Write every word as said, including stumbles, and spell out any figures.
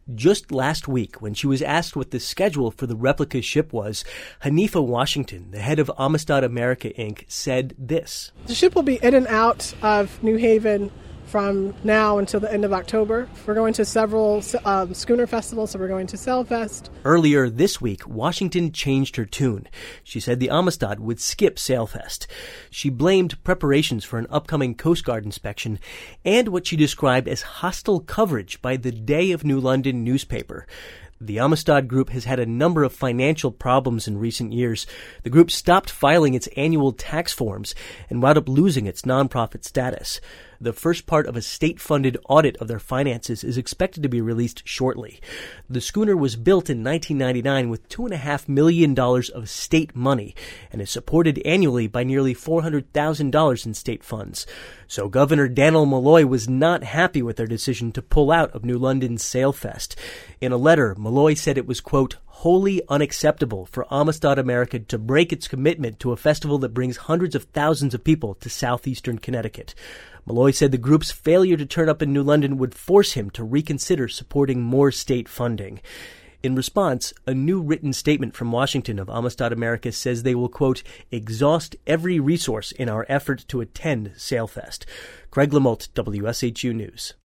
Just last week, when she was asked what the schedule for the replica ship was, Hanifa Washington, the head of Amistad America, Incorporated, said this. The ship will be in and out of New Haven from now until the end of October. We're going to several um, schooner festivals, so we're going to Sailfest. Earlier this week, Washington changed her tune. She said the Amistad would skip Sailfest. She blamed preparations for an upcoming Coast Guard inspection and what she described as hostile coverage by the Day of New London newspaper. The Amistad Group has had a number of financial problems in recent years. The group stopped filing its annual tax forms and wound up losing its nonprofit status. The first part of a state-funded audit of their finances is expected to be released shortly. The schooner was built in nineteen ninety-nine with two point five million dollars of state money and is supported annually by nearly four hundred thousand dollars in state funds. So Governor Dannel Malloy was not happy with their decision to pull out of New London's Sailfest. In a letter, Malloy said it was, quote, wholly unacceptable for Amistad America to break its commitment to a festival that brings hundreds of thousands of people to southeastern Connecticut. Malloy said the group's failure to turn up in New London would force him to reconsider supporting more state funding. In response, a new written statement from Washington of Amistad America says they will, quote, exhaust every resource in our effort to attend Sailfest. Craig Lamolt, W S H U News.